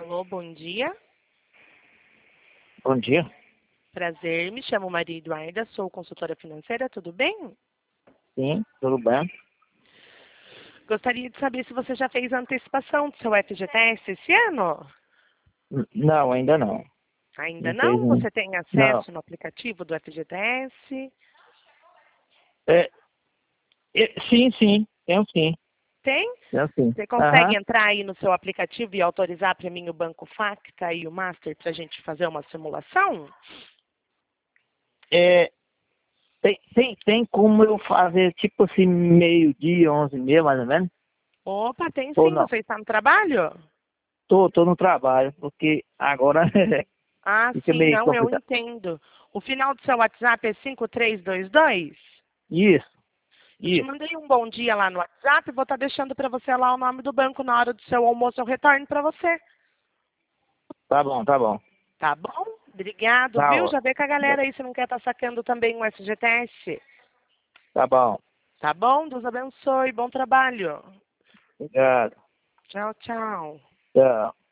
Alô, bom dia. Bom dia. Prazer, me chamo Maria Eduarda, sou consultora financeira, tudo bem? Sim, tudo bem? Gostaria de saber se você já fez a antecipação do seu FGTS esse ano? Não, ainda não. Ainda Não fez não? um. Você tem Não. acesso no aplicativo do FGTS? É, sim, sim. Tenho sim. Tem? Tenho sim. Você Aham. consegue entrar aí no seu aplicativo e autorizar para mim o Banco Facta e o Master para a gente fazer uma simulação? É, tem como eu fazer tipo assim, meio-dia, 11h30, mais ou menos? Opa, tem Ou sim. não? Você está no trabalho? Tô no trabalho, porque agora Ah, fica sim, meio não, eu complicado. entendo. O final do seu WhatsApp é 5322? Isso, Eu te isso. mandei um bom dia lá no WhatsApp, vou estar deixando para você lá o nome do banco na hora do seu almoço, eu retorno para você. Tá bom, tá bom. Tá bom? Obrigado, Tá viu? Já ótimo. vê com a galera aí se não quer estar sacando também o FGTS. Tá bom. Tá bom? Deus abençoe. Bom trabalho. Obrigado. Tchau, tchau. Tchau.